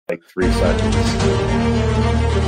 like 3 seconds.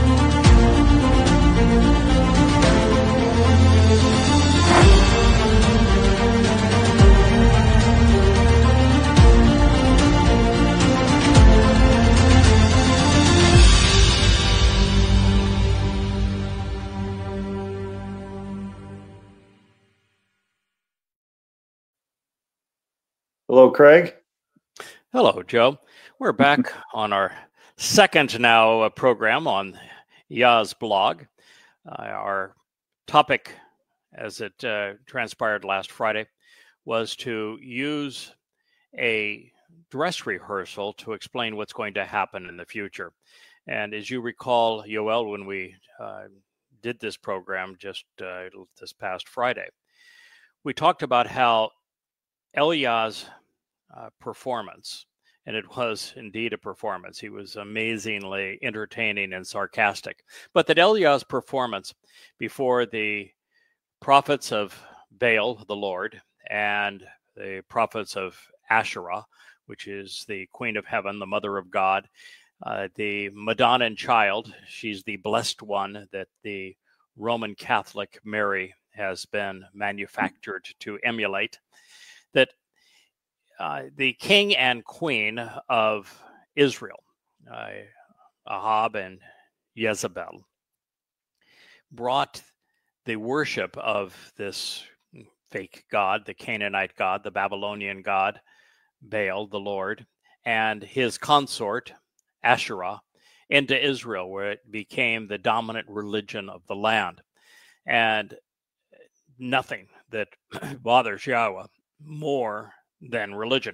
Hello, Craig. Hello, Joe. We're back on our second now program on Yah's blog. Our topic, as it transpired last Friday, was to use a dress rehearsal to explain what's going to happen in the future. And as you recall, Yoel, when we did this program just this past Friday, we talked about how Eliah's performance, and it was indeed a performance. He was amazingly entertaining and sarcastic. But that Eliah's performance before the prophets of Baal, the Lord, and the prophets of Asherah, which is the Queen of Heaven, the Mother of God, the Madonnan child, she's the blessed one that the Roman Catholic Mary has been manufactured to emulate, that the king and queen of Israel, Ahab and Jezebel, brought the worship of this fake god, the Canaanite god, the Babylonian god, Baal, the Lord, and his consort, Asherah, into Israel, where it became the dominant religion of the land. And nothing that bothers Yahweh more than religion.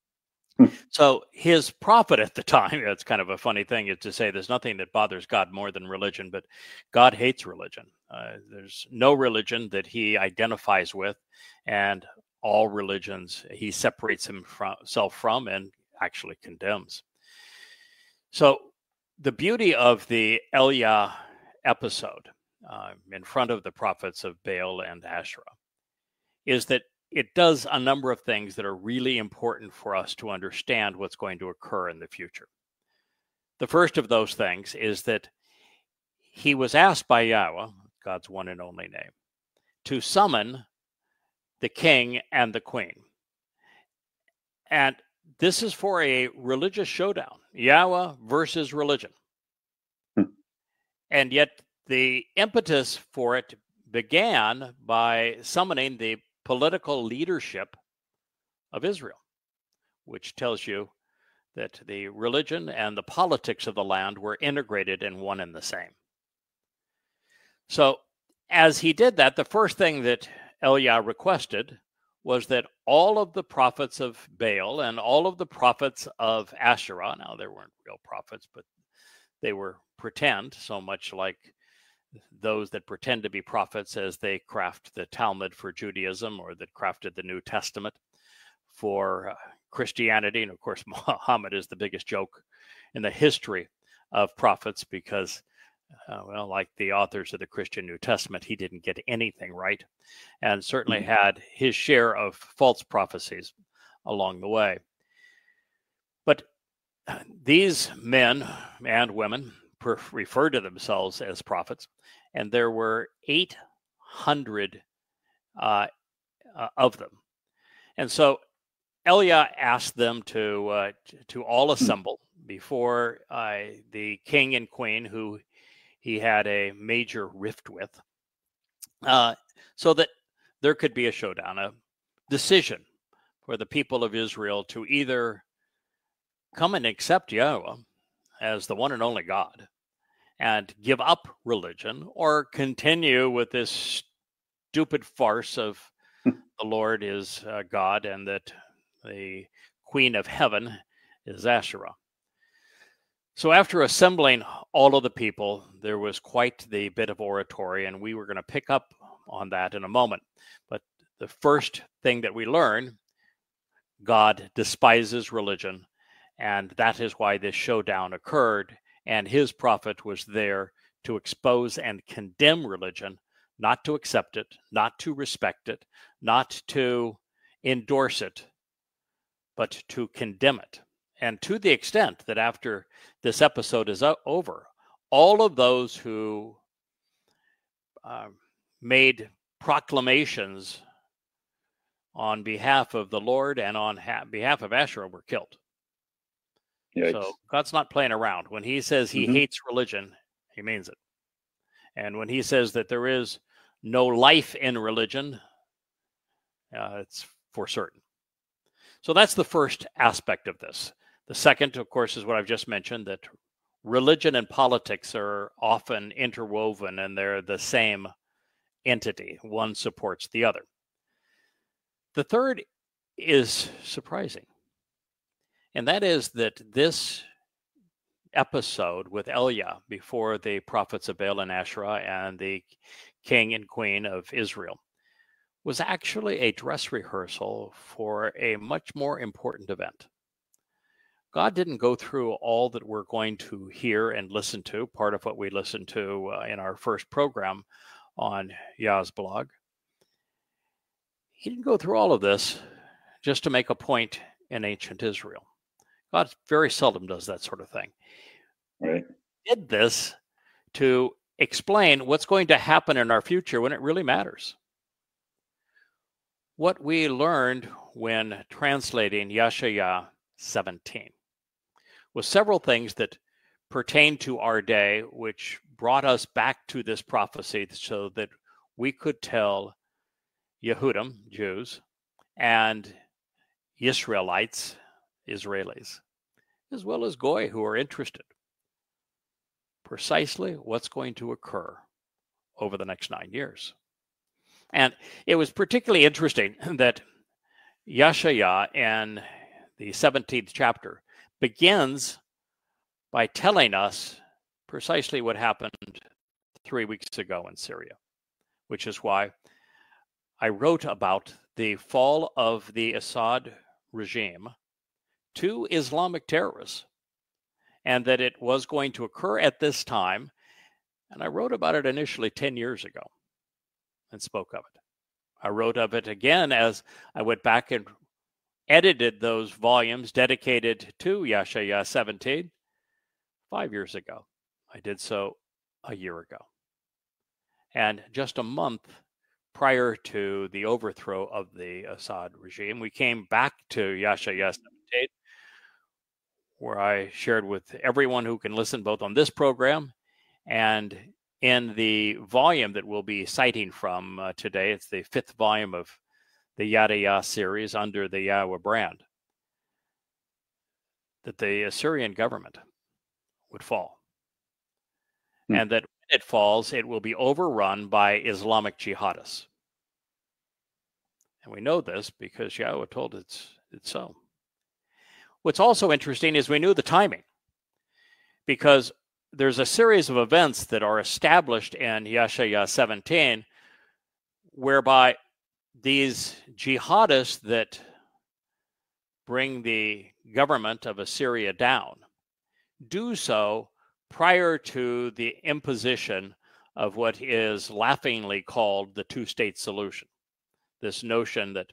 So his prophet at the time, it's kind of a funny thing is to say there's nothing that bothers God more than religion, but God hates religion. There's no religion that he identifies with, and all religions he separates himself from and actually condemns. So the beauty of the Eliah episode in front of the prophets of Baal and Asherah is that it does a number of things that are really important for us to understand what's going to occur in the future. The first of those things is that he was asked by Yahweh, God's one and only name, to summon the king and the queen. And this is for a religious showdown, Yahweh versus religion. And yet the impetus for it began by summoning the political leadership of Israel, which tells you that the religion and the politics of the land were integrated in one and the same. So as he did that, the first thing that Eliah requested was that all of the prophets of Baal and all of the prophets of Asherah, now they weren't real prophets, but they were pretend, so much like those that pretend to be prophets as they craft the Talmud for Judaism or that crafted the New Testament for Christianity. And of course, Muhammad is the biggest joke in the history of prophets because, well, like the authors of the Christian New Testament, he didn't get anything right and certainly had his share of false prophecies along the way. But these men and women refer to themselves as prophets, and there were 800 of them. And so Eliah asked them to all assemble before the king and queen, who he had a major rift with, so that there could be a showdown, a decision for the people of Israel to either come and accept Yahweh as the one and only God and give up religion, or continue with this stupid farce of the Lord is God and that the Queen of Heaven is Asherah. So after assembling all of the people, there was quite the bit of oratory, and we were going to pick up on that in a moment. But the first thing that we learn, God despises religion, and that is why this showdown occurred. And his prophet was there to expose and condemn religion, not to accept it, not to respect it, not to endorse it, but to condemn it. And to the extent that after this episode is over, all of those who made proclamations on behalf of the Lord and on behalf of Asherah were killed. Yikes. So God's not playing around. When he says he hates religion, he means it. And when he says that there is no life in religion, it's for certain. So that's the first aspect of this. The second, of course, is what I've just mentioned, that religion and politics are often interwoven and they're the same entity. One supports the other. The third is surprising, and that is that this episode with Elijah before the prophets of Baal and Asherah and the king and queen of Israel was actually a dress rehearsal for a much more important event. God didn't go through all that we're going to hear and listen to, part of what we listened to in our first program on Yah's blog. He didn't go through all of this just to make a point in ancient Israel. God very seldom does that sort of thing. Right. He did this to explain what's going to happen in our future when it really matters. What we learned when translating Yeshaya 17 was several things that pertain to our day, which brought us back to this prophecy so that we could tell Yehudim, Jews, and Israelites, Israelis, as well as Goy who are interested, precisely what's going to occur over the next 9 years. And it was particularly interesting that Yeshaya in the 17th chapter begins by telling us precisely what happened 3 weeks ago in Syria, which is why I wrote about the fall of the Assad regime to Islamic terrorists, and that it was going to occur at this time. And I wrote about it initially 10 years ago and spoke of it. I wrote of it again as I went back and edited those volumes dedicated to Yeshaya 17 5 years ago. I did so a year ago. And just a month prior to the overthrow of the Assad regime, we came back to Yeshaya 17, where I shared with everyone who can listen both on this program and in the volume that we'll be citing from today. It's the 5th volume of the Yada Yah series under the Yahweh brand, that the Assyrian government would fall. And that when it falls, it will be overrun by Islamic jihadists. And we know this because Yahweh told it's so. What's also interesting is we knew the timing, because there's a series of events that are established in Yeshaya 17 whereby these jihadists that bring the government of Assyria down do so prior to the imposition of what is laughingly called the two-state solution. This notion that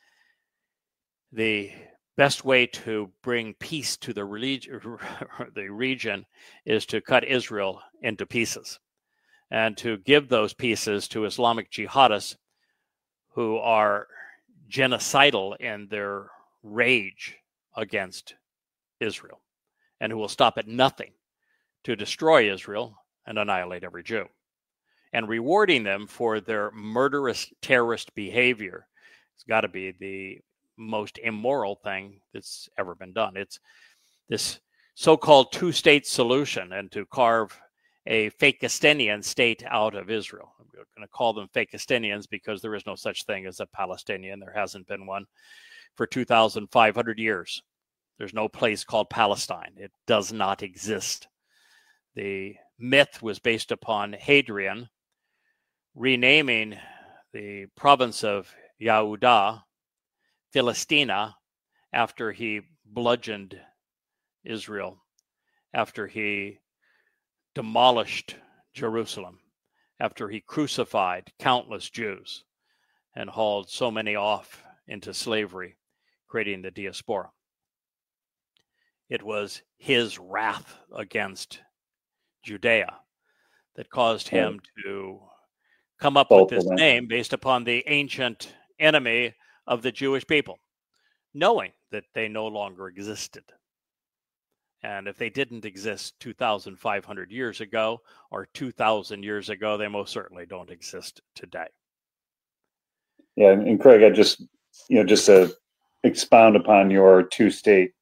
the best way to bring peace to the region is to cut Israel into pieces and to give those pieces to Islamic jihadists who are genocidal in their rage against Israel and who will stop at nothing to destroy Israel and annihilate every Jew, and rewarding them for their murderous terrorist behavior. It's got to be the most immoral thing that's ever been done. It's this so-called two-state solution, and to carve a Fakistinian state out of Israel. We're going to call them Fakistinians because there is no such thing as a Palestinian. There hasn't been one for 2,500 years. There's no place called Palestine. It does not exist. The myth was based upon Hadrian renaming the province of Yehuda Philistina after he bludgeoned Israel, after he demolished Jerusalem, after he crucified countless Jews and hauled so many off into slavery, creating the diaspora. it was his wrath against Judea that caused him to come up with this name based upon the ancient enemy of the Jewish people, knowing that they no longer existed. And if they didn't exist 2,500 years ago or 2,000 years ago, they most certainly don't exist today. Yeah, and Craig, I just to expound upon your two-state,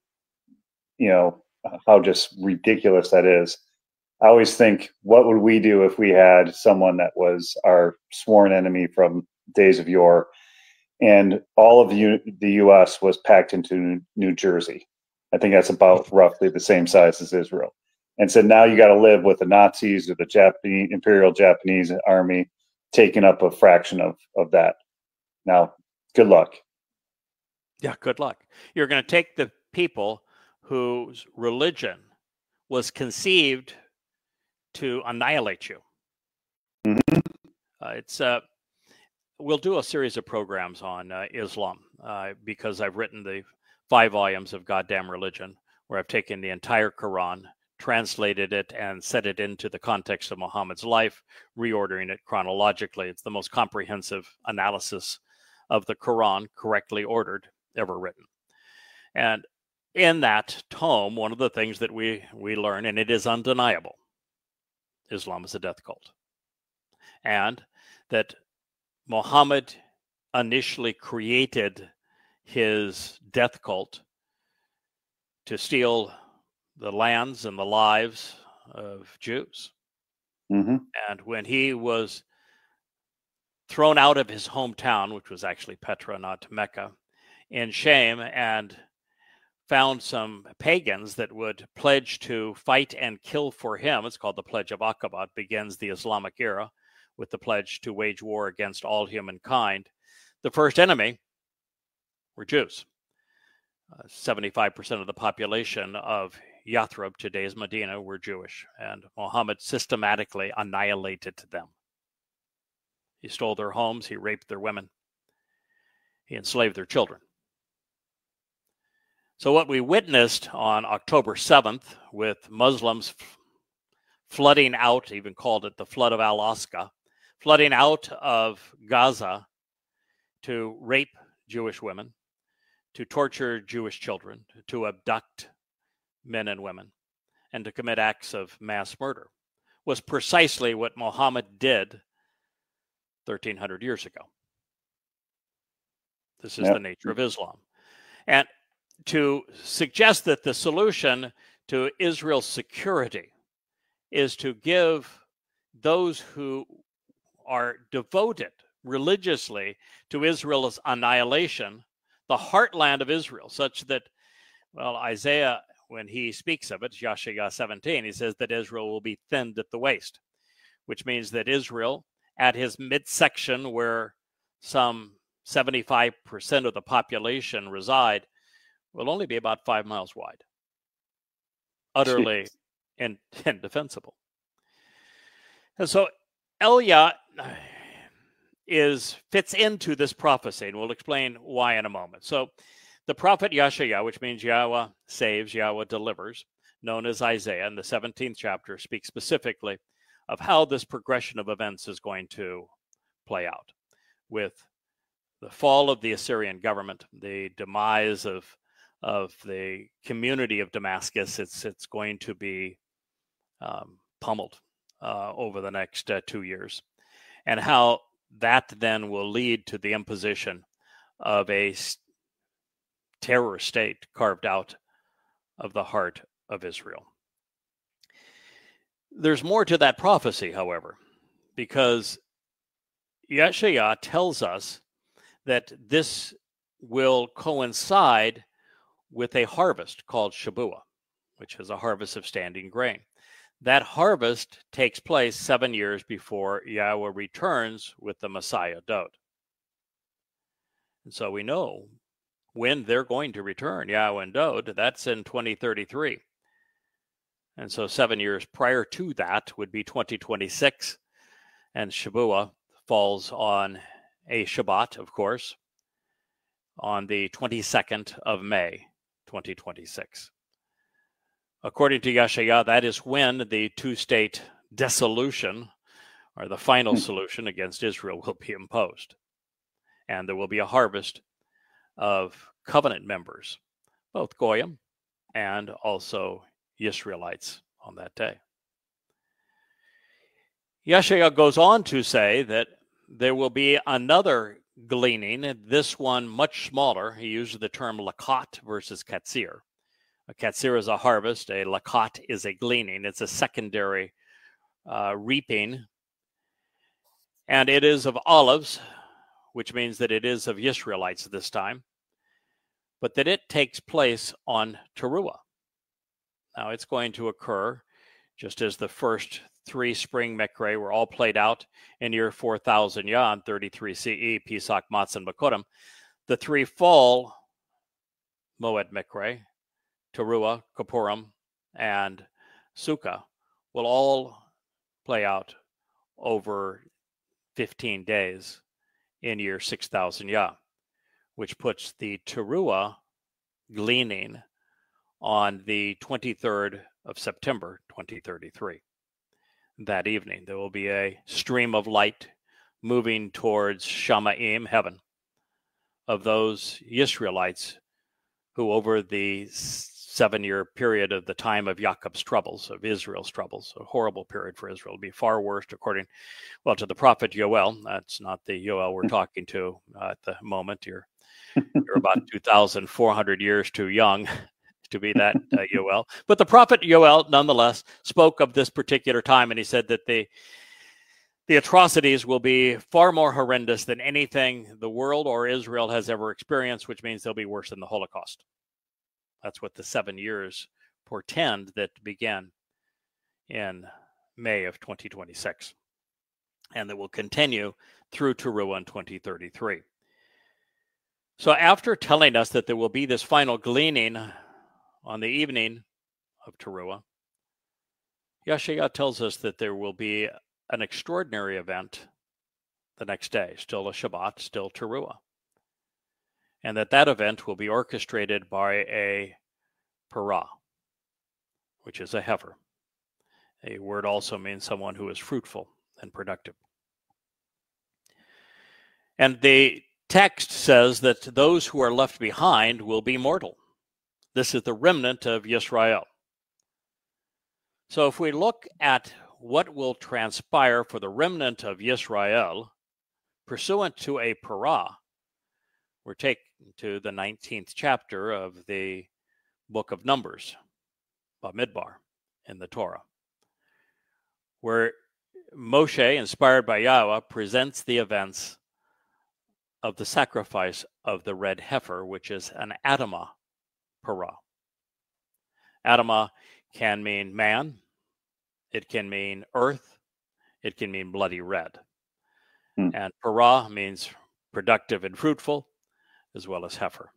how just ridiculous that is. I always think, what would we do if we had someone that was our sworn enemy from days of yore, and all of the U.S. was packed into New Jersey? I think that's about roughly the same size as Israel. And so now you got to live with the Nazis or the Japanese Imperial Japanese Army taking up a fraction of that. Now, good luck. Yeah, good luck. You're going to take the people whose religion was conceived to annihilate you. Mm-hmm. We'll do a series of programs on Islam because I've written the 5 volumes of Goddamn Religion, where I've taken the entire Quran, translated it, and set it into the context of Muhammad's life, reordering it chronologically. It's the most comprehensive analysis of the Quran, correctly ordered, ever written. And in that tome, one of the things that we learn, and it is undeniable, Islam is a death cult. And that Muhammad initially created his death cult to steal the lands and the lives of Jews. Mm-hmm. And when he was thrown out of his hometown, which was actually Petra, not Mecca, in shame, and found some pagans that would pledge to fight and kill for him, it's called the Pledge of Aqaba. It begins the Islamic era with the pledge to wage war against all humankind. The first enemy were Jews. 75% of the population of Yathrib, today's Medina, were Jewish, and Muhammad systematically annihilated them. He stole their homes, he raped their women, he enslaved their children. So what we witnessed on October 7th with Muslims flooding out, even called it the Flood of Al-Aqsa, flooding out of Gaza to rape Jewish women, to torture Jewish children, to abduct men and women, and to commit acts of mass murder, was precisely what Muhammad did 1,300 years ago. This is the nature of Islam. And to suggest that the solution to Israel's security is to give those who are devoted religiously to Israel's annihilation the heartland of Israel, such that, well, Isaiah, when he speaks of it, Yashaya 17, he says that Israel will be thinned at the waist, which means that Israel, at his midsection where some 75% of the population reside, will only be about 5 miles wide. Utterly indefensible. And so Elia fits into this prophecy, and we'll explain why in a moment. So the prophet Yashaya, which means Yahweh saves, Yahweh delivers, known as Isaiah in the 17th chapter, speaks specifically of how this progression of events is going to play out with the fall of the Assyrian government, the demise of the community of Damascus. It's going to be pummeled over the next 2 years, and how that then will lead to the imposition of a terror state carved out of the heart of Israel. There's more to that prophecy, however, because Yeshaya tells us that this will coincide with a harvest called Shabuah, which is a harvest of standing grain. That harvest takes place 7 years before Yahweh returns with the Messiah Dod. And so we know when they're going to return, Yahweh and Dod. That's in 2033. And so 7 years prior to that would be 2026. And Shabuah falls on a Shabbat, of course, on the 22nd of May, 2026. According to Yeshaya, that is when the two-state dissolution, or the final solution against Israel, will be imposed. And there will be a harvest of covenant members, both Goyim and also Israelites on that day. Yeshaya goes on to say that there will be another gleaning, this one much smaller. He uses the term lakot versus katsir. A katsir is a harvest, a lakot is a gleaning. It's a secondary reaping. And it is of olives, which means that it is of Israelites this time, but that it takes place on Teruah. Now, it's going to occur just as the first 3 spring Mekre were all played out in year 4000 Yan, 33 CE, Pesach, Matzah, and Bakodim. The 3 fall Moed Mekre, Teruah, Kippurim, and Sukkah will all play out over 15 days in year 6000 Ya, which puts the Teruah gleaning on the 23rd of September, 2033. That evening, there will be a stream of light moving towards Shamaim, heaven, of those Israelites who over the 7-year period of the time of Jacob's troubles, of Israel's troubles, a horrible period for Israel, will be far worse according, to the prophet Yoel. That's not the Yoel we're talking to at the moment. You're about 2,400 years too young to be that Yoel. But the prophet Yoel, nonetheless, spoke of this particular time, and he said that the atrocities will be far more horrendous than anything the world or Israel has ever experienced, which means they'll be worse than the Holocaust. That's what the 7 years portend that began in May of 2026, and that will continue through Teruah in 2033. So after telling us that there will be this final gleaning on the evening of Teruah, Yeshaya tells us that there will be an extraordinary event the next day, still a Shabbat, still Teruah, and that event will be orchestrated by a parah, which is a heifer. A word also means someone who is fruitful and productive. And the text says that those who are left behind will be mortal. This is the remnant of Yisrael. So if we look at what will transpire for the remnant of Yisrael, pursuant to a parah, we're taken to the 19th chapter of the book of Numbers, Bamidbar, in the Torah, where Moshe, inspired by Yahweh, presents the events of the sacrifice of the red heifer, which is an Adamah parah. Adamah can mean man, it can mean earth, it can mean bloody red. And parah means productive and fruitful, as well as heifer.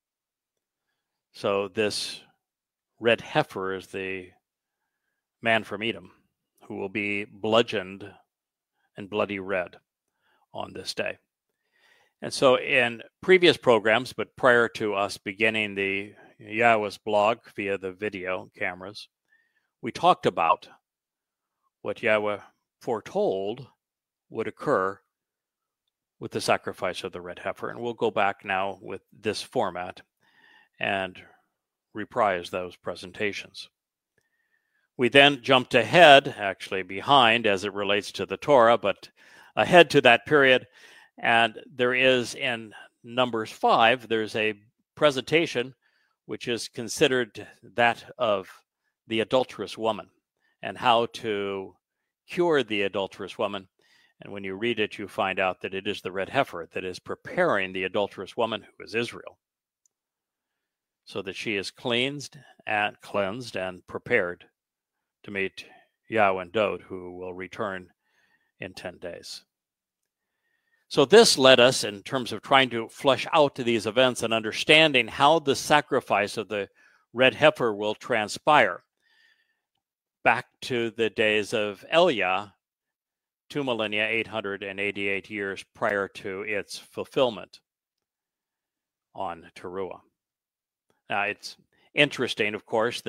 So this red heifer is the man from Edom who will be bludgeoned and bloody red on this day. And so in previous programs, but prior to us beginning the Yahweh's blog via the video cameras, we talked about what Yahweh foretold would occur with the sacrifice of the red heifer. And we'll go back now with this format and reprise those presentations. We then jumped ahead, actually behind as it relates to the Torah, but ahead to that period. And there is in Numbers 5, there's a presentation which is considered that of the adulterous woman and how to cure the adulterous woman. And when you read it, you find out that it is the red heifer that is preparing the adulterous woman, who is Israel, so that she is cleansed and prepared to meet Yahweh and Dod, who will return in 10 days. So this led us, in terms of trying to flesh out these events and understanding how the sacrifice of the red heifer will transpire, back to the days of Elia, 2 millennia, 888 years prior to its fulfillment on Teruah. Now, it's interesting, of course, that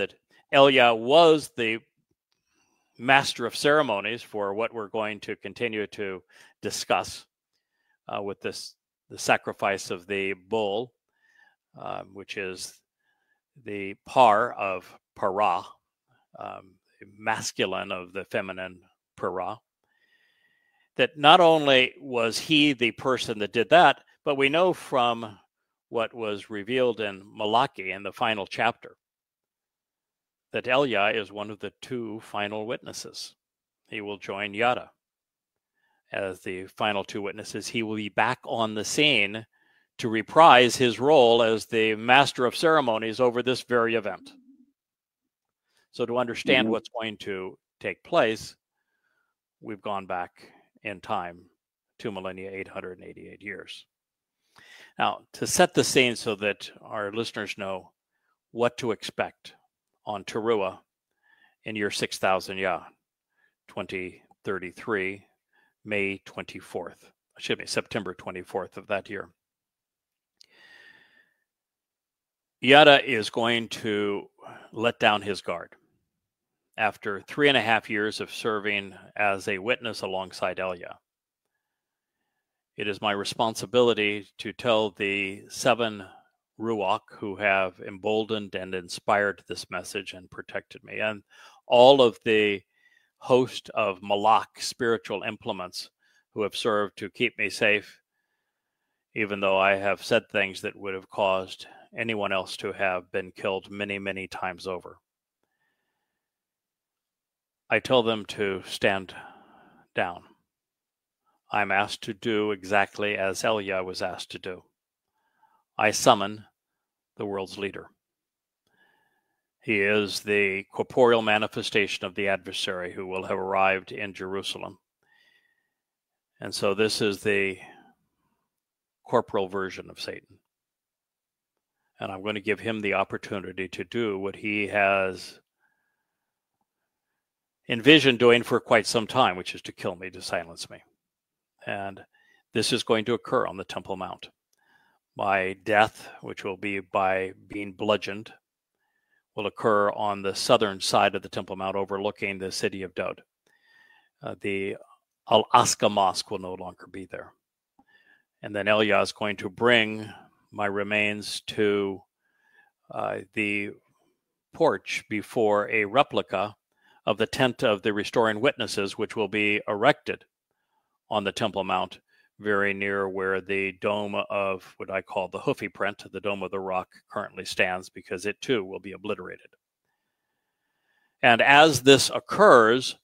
Elia was the master of ceremonies for what we're going to continue to discuss with the sacrifice of the bull, which is the par of para, masculine of the feminine para. That not only was he the person that did that, but we know from what was revealed in Malachi in the final chapter that Elia is one of the two final witnesses. He will join Yada as the final two witnesses. He will be back on the scene to reprise his role as the master of ceremonies over this very event. So to understand what's going to take place, we've gone back in time 2 millennia, 888 years. Now, to set the scene so that our listeners know what to expect on Teruah in year 6000 Yah, 2033, May 24th, September 24th of that year. Yada is going to let down his guard. After 3.5 years of serving as a witness alongside Elia, it is my responsibility to tell the 7 Ruach who have emboldened and inspired this message and protected me, and all of the host of Malak spiritual implements who have served to keep me safe, even though I have said things that would have caused anyone else to have been killed many, many times over. I tell them to stand down. I'm asked to do exactly as Elia was asked to do. I summon the world's leader. He is the corporeal manifestation of the adversary who will have arrived in Jerusalem. And so this is the corporal version of Satan. And I'm going to give him the opportunity to do what he has envisioned doing for quite some time, which is to kill me, to silence me. And this is going to occur on the Temple Mount. My death, which will be by being bludgeoned, will occur on the southern side of the Temple Mount overlooking the city of Dod. The Al-Aqsa Mosque will no longer be there. And then Elia is going to bring my remains to the porch before a replica of the tent of the restoring witnesses, which will be erected on the Temple Mount, very near where the dome of what I call the Hufi print, the Dome of the Rock, currently stands, because it too will be obliterated. And as this occurs,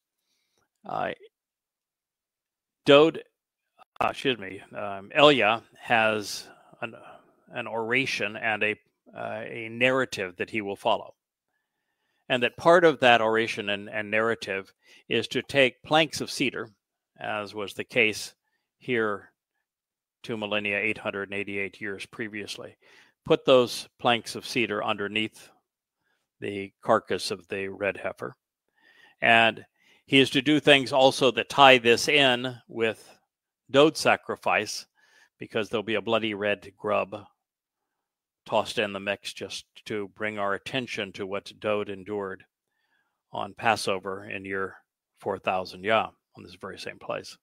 Elia has an oration and a narrative that he will follow. And that part of that oration and narrative is to take planks of cedar, as was the case here 2 millennia, 888 years previously, put those planks of cedar underneath the carcass of the red heifer. And he is to do things also that tie this in with Dod sacrifice, because there'll be a bloody red grub tossed in the mix just to bring our attention to what Dod endured on Passover in year 4000 Yah, on this very same place.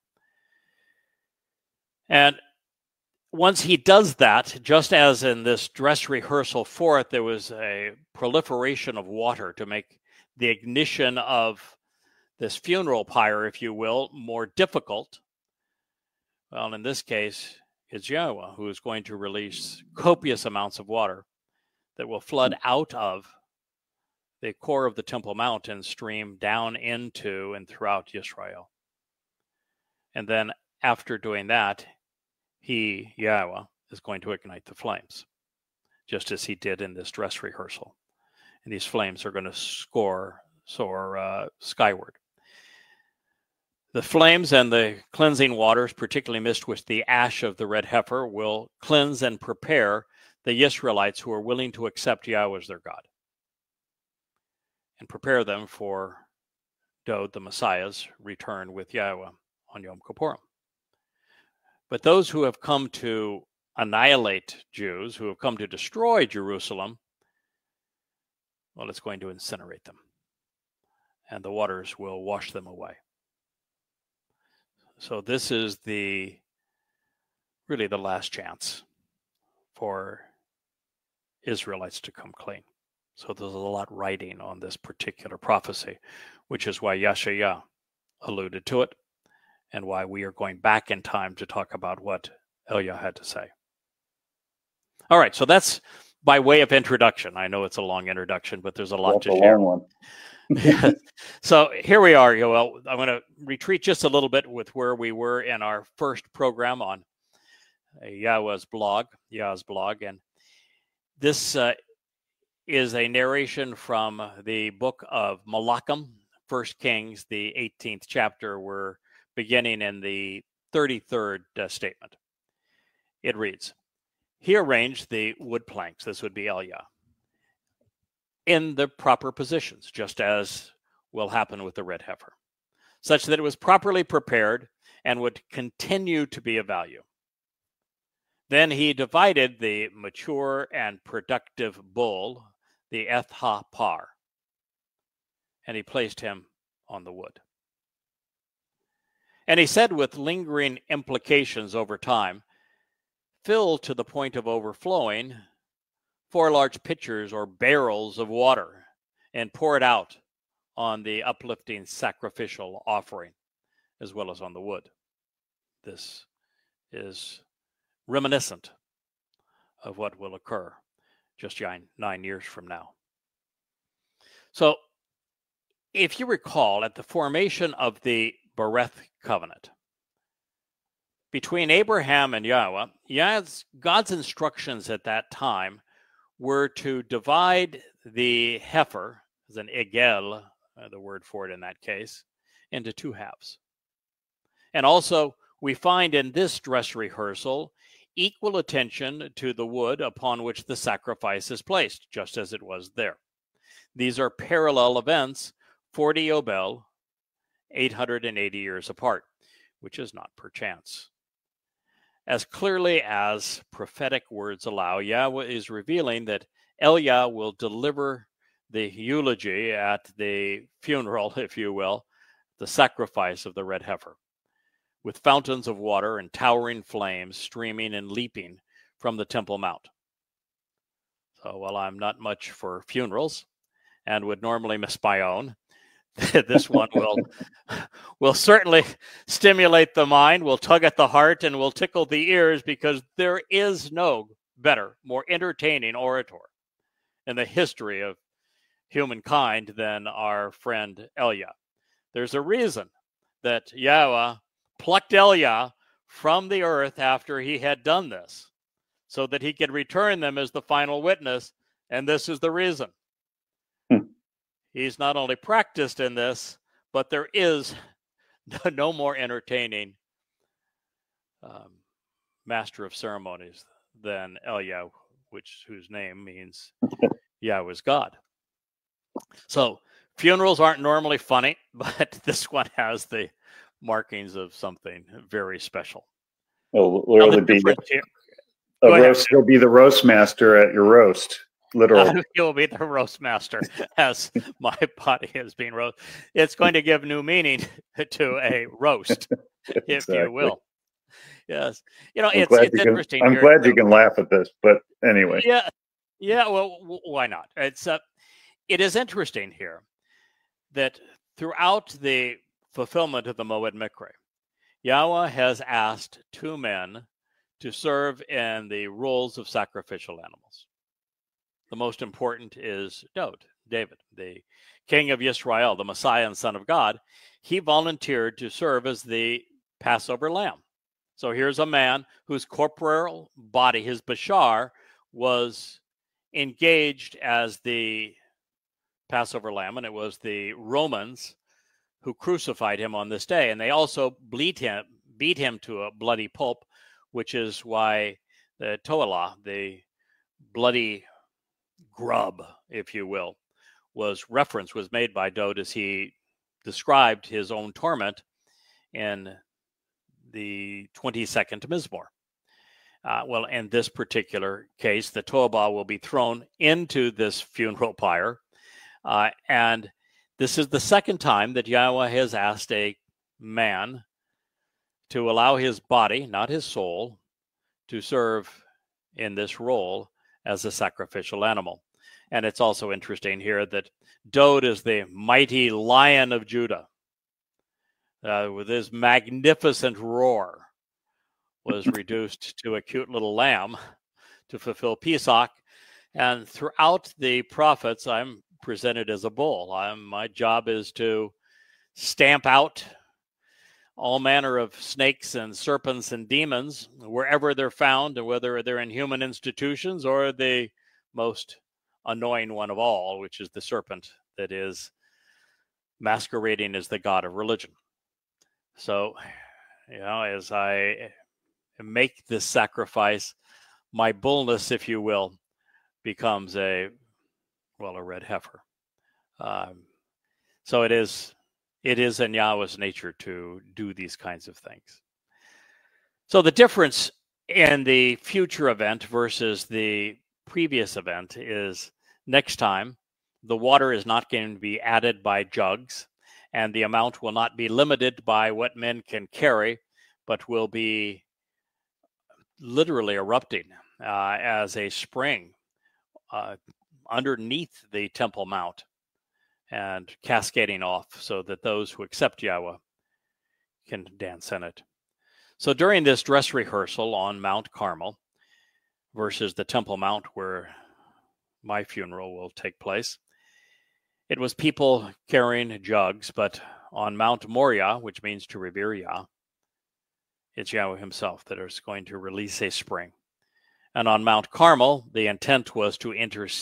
And once he does that, just as in this dress rehearsal for it, there was a proliferation of water to make the ignition of this funeral pyre, if you will, more difficult. Well, in this case, it's Yahweh who is going to release copious amounts of water that will flood out of the core of the Temple Mount and stream down into and throughout Israel. And then after doing that, he, Yahweh, is going to ignite the flames, just as he did in this dress rehearsal. And these flames are going to soar skyward. The flames and the cleansing waters, particularly mixed with the ash of the red heifer, will cleanse and prepare the Israelites who are willing to accept Yahweh as their God, and prepare them for Dod, the Messiah's return with Yahweh on Yom Kippur. But those who have come to annihilate Jews, who have come to destroy Jerusalem, well, it's going to incinerate them, and the waters will wash them away. So this is really the last chance for Israelites to come clean. So there's a lot riding on this particular prophecy, which is why Yeshaya alluded to it, and why we are going back in time to talk about what Elia had to say. All right, so that's by way of introduction. I know it's a long introduction, but there's a lot to share. Long one. So here we are, Yoel. I'm going to retreat just a little bit with where we were in our first program on Yah's blog, and this is a narration from the book of Malachim, 1 Kings, the 18th chapter. We're beginning in the 33rd statement. It reads, he arranged the wood planks, this would be Elia, in the proper positions, just as will happen with the red heifer, such that it was properly prepared and would continue to be of value. Then he divided the mature and productive bull, the Eth-ha-par, and he placed him on the wood. And he said, with lingering implications over time, fill to the point of overflowing 4 large pitchers or barrels of water and pour it out on the uplifting sacrificial offering as well as on the wood. This is reminiscent of what will occur just 9 years from now. So if you recall, at the formation of the Bereth covenant between Abraham and Yahweh, God's instructions at that time were to divide the heifer, as an egel, the word for it in that case, into 2 halves. And also, we find in this dress rehearsal equal attention to the wood upon which the sacrifice is placed, just as it was there. These are parallel events, 40 Yobel, 880 years apart, which is not perchance. As clearly as prophetic words allow, Yahweh is revealing that Elia will deliver the eulogy at the funeral, if you will, the sacrifice of the red heifer, with fountains of water and towering flames streaming and leaping from the Temple Mount. So while I'm not much for funerals and would normally miss my own, this one will certainly stimulate the mind, will tug at the heart, and will tickle the ears, because there is no better, more entertaining orator in the history of humankind than our friend Elia. There's a reason that Yahweh plucked Elia from the earth after he had done this, so that he could return them as the final witness, and this is the reason. He's not only practiced in this, but there is no more entertaining master of ceremonies than Elia, whose name means Yahweh's God. So funerals aren't normally funny, but this one has the markings of something very special. He'll be the roast master at your roast. Literally. He'll be the roast master as my body is being roasted. It's going to give new meaning to a roast, if you will. Yes. It's interesting. I'm glad you can laugh at this, but anyway. Yeah. Well, why not? It is interesting here that throughout the fulfillment of the Moed Mikre, Yahweh has asked 2 men to serve in the roles of sacrificial animals. The most important is David, the king of Israel, the Messiah and Son of God. He volunteered to serve as the Passover lamb. So here's a man whose corporeal body, his bashar, was engaged as the Passover lamb, and it was the Romans who crucified him on this day. And they also beat him to a bloody pulp, which is why the To'elah, the bloody grub, if you will, was made by Dode as he described his own torment in the 22nd Mizmor. Well, in this particular case, the To'elah will be thrown into this funeral pyre, And this is the second time that Yahweh has asked a man to allow his body, not his soul, to serve in this role as a sacrificial animal. And it's also interesting here that Dod is the mighty lion of Judah, with his magnificent roar, was reduced to a cute little lamb to fulfill Pesach. And throughout the prophets, I'm presented as a bull. My job is to stamp out all manner of snakes and serpents and demons wherever they're found, and whether they're in human institutions or the most annoying one of all, which is the serpent that is masquerading as the god of religion. So, as I make this sacrifice, my bullness, if you will, becomes a red heifer. So it is in Yahweh's nature to do these kinds of things. So the difference in the future event versus the previous event is next time the water is not going to be added by jugs, and the amount will not be limited by what men can carry, but will be literally erupting as a spring underneath the Temple Mount and cascading off, so that those who accept Yahweh can dance in it. So during this dress rehearsal on Mount Carmel versus the Temple Mount where my funeral will take place, it was people carrying jugs, but on Mount Moriah, which means to revere Yah, it's Yahweh himself that is going to release a spring. And on Mount Carmel, the intent was to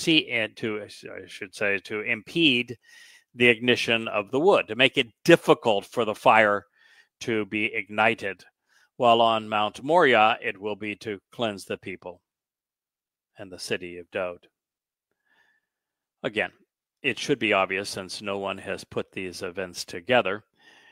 to impede the ignition of the wood, to make it difficult for the fire to be ignited. While on Mount Moriah, it will be to cleanse the people and the city of Dod. Again, it should be obvious, since no one has put these events together.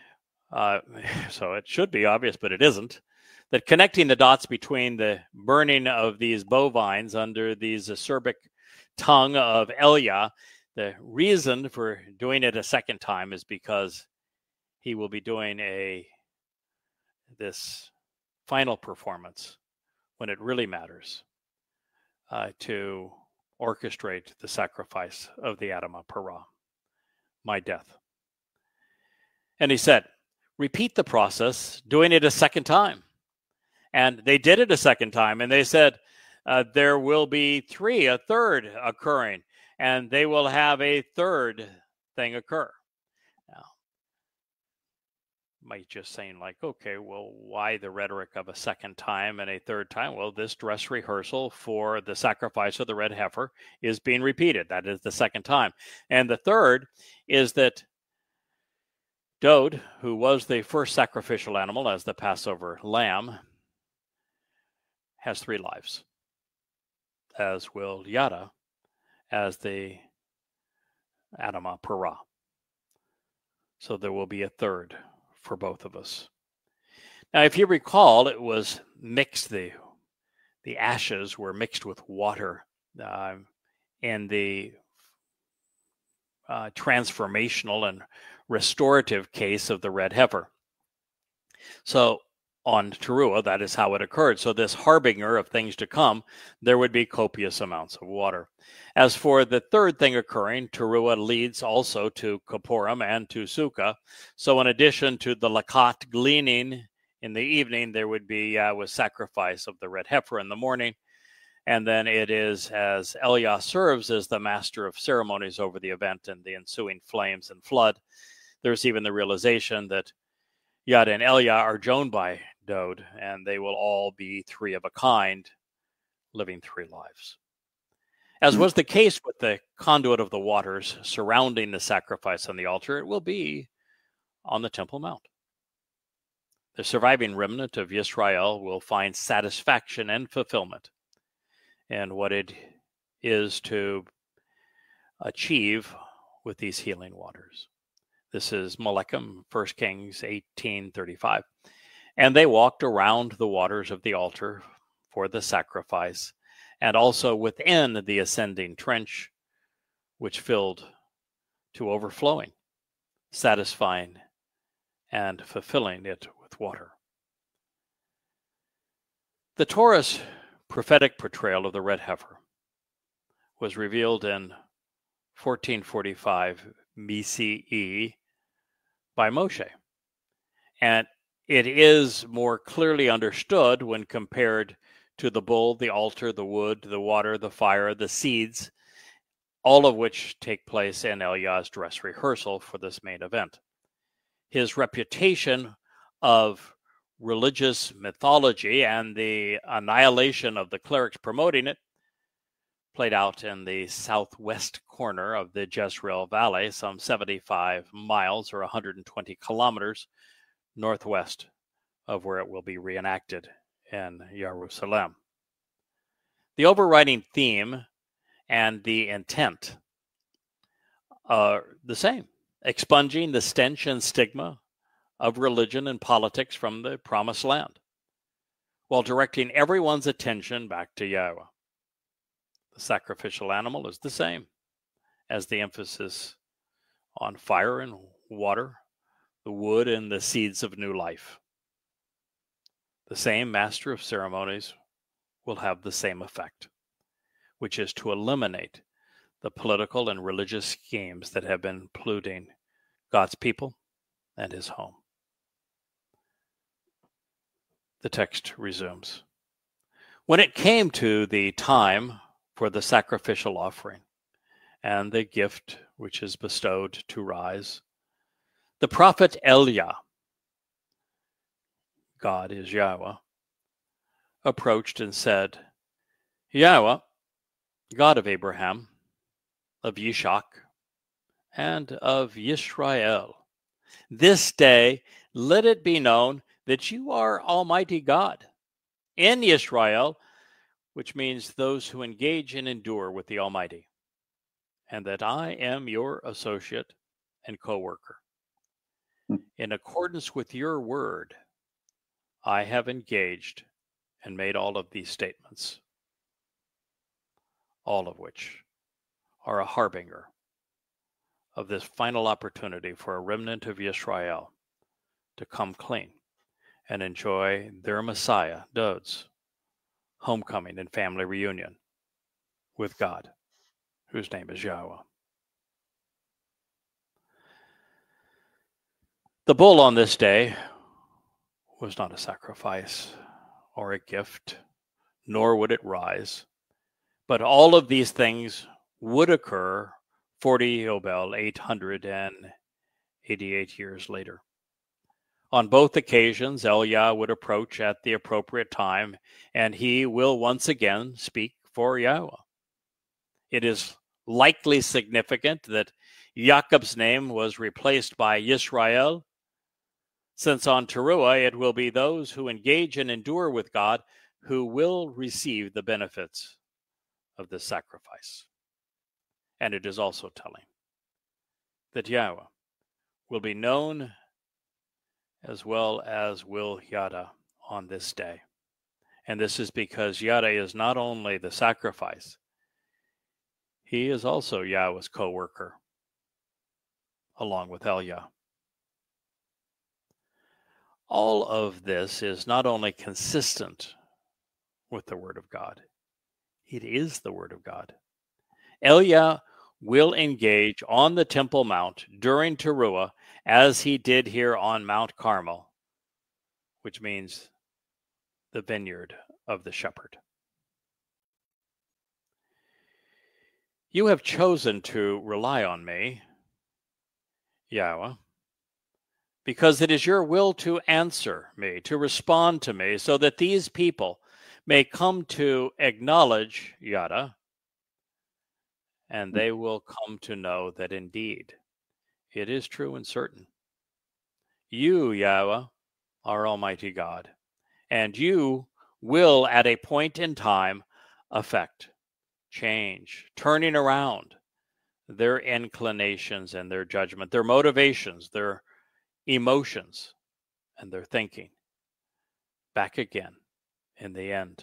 So it should be obvious, but it isn't, that connecting the dots between the burning of these bovines under the acerbic tongue of Elia, the reason for doing it a second time is because he will be doing this final performance when it really matters, to orchestrate the sacrifice of the Adamah Parah, my death. And he said, repeat the process, doing it a second time. And they did it a second time, and they said, there will be a third occurring, and they will have a third thing occur. Now, might just saying like, okay, well, why the rhetoric of a second time and a third time? Well, this dress rehearsal for the sacrifice of the red heifer is being repeated. That is the second time. And the third is that Dod, who was the first sacrificial animal as the Passover lamb, has 3 lives, as will Yada as the Adamah Parah. So there will be a third for both of us. Now, if you recall, it was mixed, the ashes were mixed with water in the transformational and restorative case of the red heifer. So on Teruah, that is how it occurred. So this harbinger of things to come, there would be copious amounts of water. As for the third thing occurring, Teruah leads also to Kippurim and to Sukkah. So in addition to the lakat gleaning in the evening, there would be sacrifice of the red heifer in the morning. And then it is as Elia serves as the master of ceremonies over the event and the ensuing flames and flood. There's even the realization that Yada and Elia are joined by Dod, and they will all be 3 of a kind, living 3 lives. As was the case with the conduit of the waters surrounding the sacrifice on the altar, it will be on the Temple Mount. The surviving remnant of Yisrael will find satisfaction and fulfillment in what it is to achieve with these healing waters. This is Malachim, 1 Kings 18:35. And they walked around the waters of the altar for the sacrifice, and also within the ascending trench, which filled to overflowing, satisfying and fulfilling it with water. The Torah's prophetic portrayal of the red heifer was revealed in 1445 BCE by Moshe, and it is more clearly understood when compared to the bull, the altar, the wood, the water, the fire, the seeds, all of which take place in Eliah's dress rehearsal for this main event. His reputation of religious mythology and the annihilation of the clerics promoting it played out in the southwest corner of the Jezreel Valley, some 75 miles or 120 kilometers northwest of where it will be reenacted in Jerusalem. The overriding theme and the intent are the same: expunging the stench and stigma of religion and politics from the Promised Land, while directing everyone's attention back to Yahweh. The sacrificial animal is the same as the emphasis on fire and water, the wood and the seeds of new life. The same master of ceremonies will have the same effect, which is to eliminate the political and religious schemes that have been polluting God's people and his home. The text resumes. When it came to the time for the sacrificial offering and the gift which is bestowed to rise, the prophet Eliah, God is Yahweh, approached and said, Yahweh, God of Abraham, of Yishak, and of Yisrael, this day let it be known that you are Almighty God in Israel, which means those who engage and endure with the Almighty, and that I am your associate and co-worker. In accordance with your word, I have engaged and made all of these statements, all of which are a harbinger of this final opportunity for a remnant of Israel to come clean and enjoy their Messiah, Dod's, homecoming and family reunion with God, whose name is Yahweh. The bull on this day was not a sacrifice or a gift, nor would it rise, but all of these things would occur 40 Yobel, 888 years later. On both occasions, Eliah would approach at the appropriate time, and he will once again speak for Yahweh. It is likely significant that Jacob's name was replaced by Yisrael, since on Teruah it will be those who engage and endure with God who will receive the benefits of this sacrifice. And it is also telling that Yahweh will be known as well as will Yada on this day. And this is because Yada is not only the sacrifice, he is also Yahweh's co-worker, along with Eliah. All of this is not only consistent with the Word of God, it is the Word of God. Eliah will engage on the Temple Mount during Teruah as he did here on Mount Carmel, which means the vineyard of the shepherd. You have chosen to rely on me, Yahweh, because it is your will to answer me, to respond to me, so that these people may come to acknowledge Yada, and they will come to know that indeed it is true and certain. You, Yahweh, are Almighty God, and you will at a point in time affect, change, turning around their inclinations and their judgment, their motivations, their emotions, and their thinking back again in the end.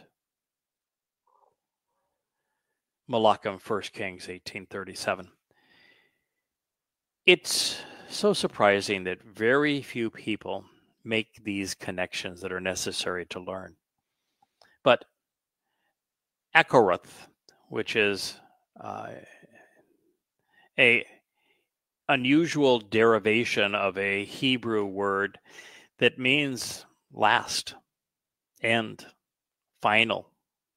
Malachim, 1 Kings 18:37. It's so surprising that very few people make these connections that are necessary to learn. But Akorath, which is a unusual derivation of a Hebrew word that means last, end, final.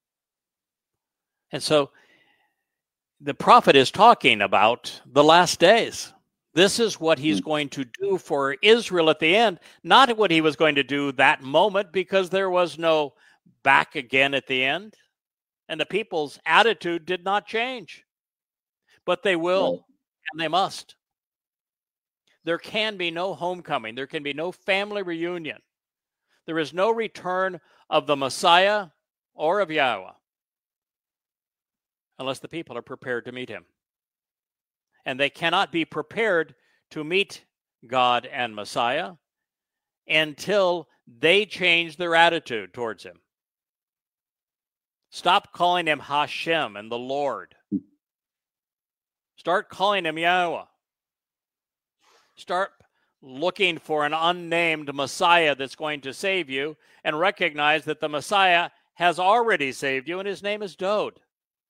And so the prophet is talking about the last days. This is what he's going to do for Israel at the end, not what he was going to do that moment, because there was no back again at the end. And the people's attitude did not change. But they will, and they must. There can be no homecoming. There can be no family reunion. There is no return of the Messiah or of Yahweh unless the people are prepared to meet him. And they cannot be prepared to meet God and Messiah until they change their attitude towards him. Stop calling him Hashem and the Lord. Start calling him Yahweh. Start looking for an unnamed Messiah that's going to save you, and recognize that the Messiah has already saved you, and his name is Dode.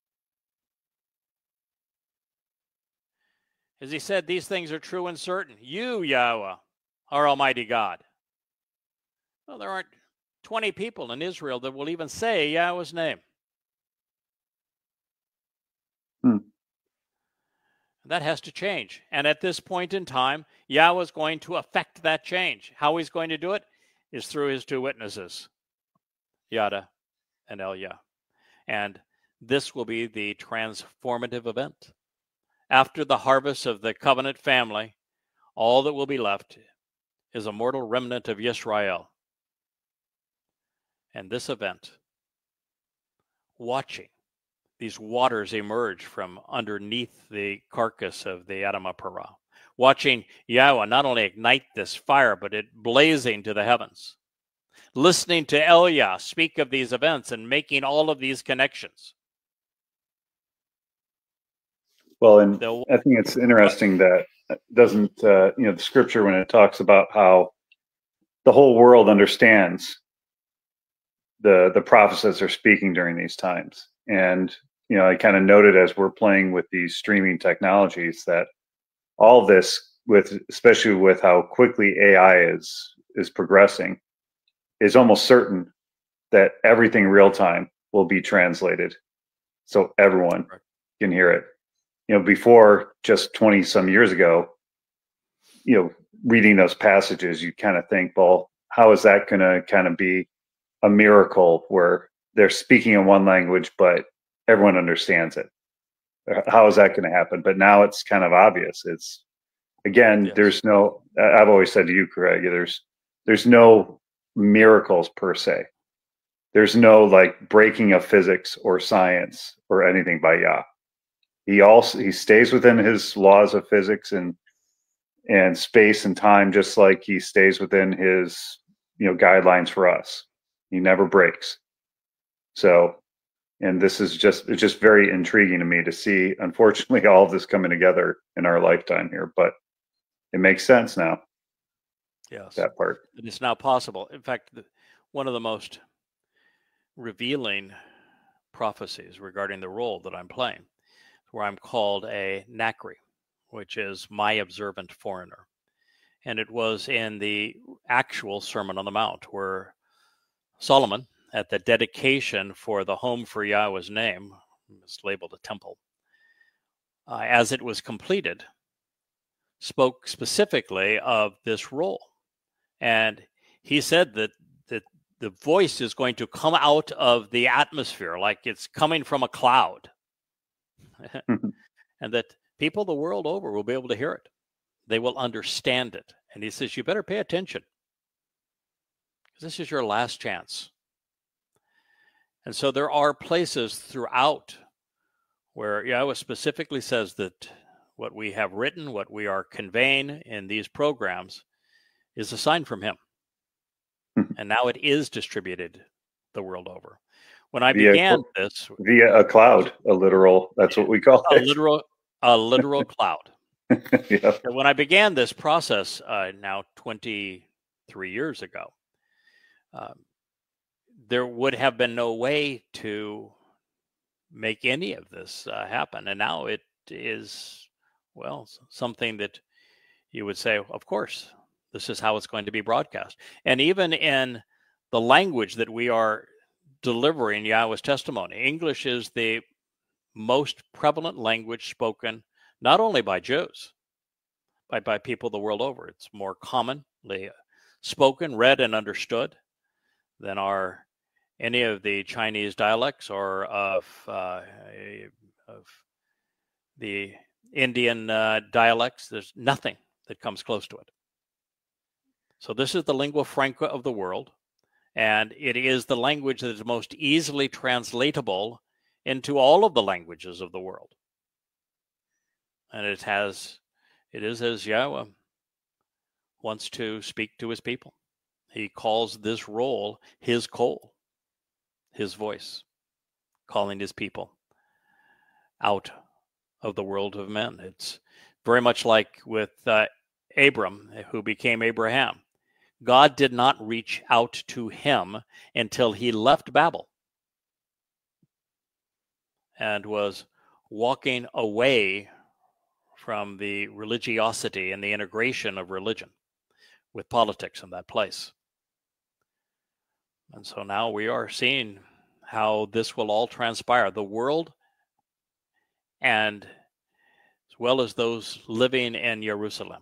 As he said, these things are true and certain. You, Yahweh, are Almighty God. Well, there aren't 20 people in Israel that will even say Yahweh's name. That has to change. And at this point in time, Yahweh is going to affect that change. How he's going to do it is through his two witnesses, Yada and Elia. And this will be the transformative event. After the harvest of the covenant family, all that will be left is a mortal remnant of Yisrael. And this event, watching these waters emerge from underneath the carcass of the Adamah Parah, watching Yahweh not only ignite this fire, but it blazing to the heavens, listening to Elia speak of these events and making all of these connections. Well, and I think it's interesting that doesn't, the scripture, when it talks about how the whole world understands the prophets as they're speaking during these times. And, I kind of noted as we're playing with these streaming technologies that all of this, especially with how quickly AI is progressing, is almost certain that everything real time will be translated so everyone can hear it. Before, just 20 some years ago, reading those passages, you kind of think, well, how is that going to kind of be a miracle where they're speaking in one language, but everyone understands it? How is that going to happen? But now it's kind of obvious. It's, again, yes. There's no, I've always said to you, Craig, there's no miracles per se. There's no like breaking of physics or science or anything by Yah. He stays within his laws of physics and space and time, just like he stays within his guidelines for us. He never breaks. So, and this is it's just very intriguing to me to see, unfortunately, all of this coming together in our lifetime here, but it makes sense now. Yes, that part. It is now possible. In fact, one of the most revealing prophecies regarding the role that I'm playing, where I'm called a Nakri, which is my observant foreigner. And it was in the actual Sermon on the Mount where Solomon, at the dedication for the home for Yahweh's name, it's labeled a temple, as it was completed, spoke specifically of this role. And he said that the voice is going to come out of the atmosphere like it's coming from a cloud. And that people the world over will be able to hear it. They will understand it. And he says, you better pay attention, because this is your last chance. And so there are places throughout where Yahweh specifically says that what we have written, what we are conveying in these programs is a sign from him. And now it is distributed the world over. When I began this, via a cloud, a literal, that's what we call it. A literal cloud. Yep. When I began this process now 23 years ago, there would have been no way to make any of this happen. And now it is, well, something that you would say, of course, this is how it's going to be broadcast. And even in the language that we are delivering Yahweh's testimony, English is the most prevalent language spoken not only by Jews, but by people the world over. It's more commonly spoken, read, and understood than are any of the Chinese dialects or of the Indian dialects. There's nothing that comes close to it. So this is the lingua franca of the world, and it is the language that is most easily translatable into all of the languages of the world. And it is as Yahweh wants to speak to his people. He calls this role his call, his voice, calling his people out of the world of men. It's very much like with Abram, who became Abraham. God did not reach out to him until he left Babel and was walking away from the religiosity and the integration of religion with politics in that place. And so now we are seeing how this will all transpire. The world, and as well as those living in Jerusalem,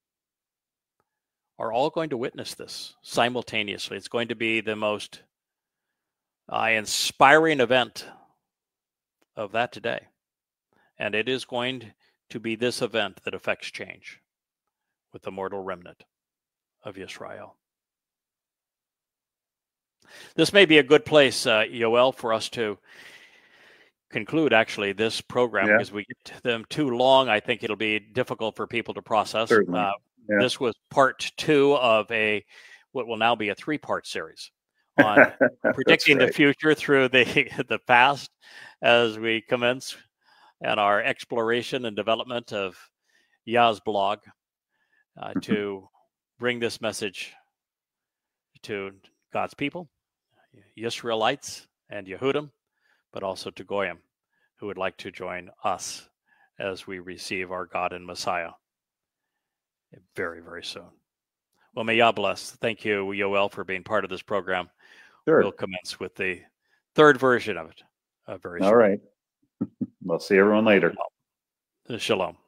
are all going to witness this simultaneously. It's going to be the most inspiring event of that today. And it is going to be this event that affects change with the mortal remnant of Israel. This may be a good place, Yoel, for us to conclude actually this program, because we get them too long. I think it'll be difficult for people to process. This was part 2 of what will now be a 3-part series on predicting the future through the past, as we commence and our exploration and development of Yah's blog to bring this message to God's people, Israelites and Yehudim, but also to Goyim, who would like to join us as we receive our God and Messiah very, very soon. Well, may Yah bless. Thank you, Yoel, for being part of this program. Sure. We'll commence with the 3rd version of it very soon. All right. We'll see everyone later. Shalom.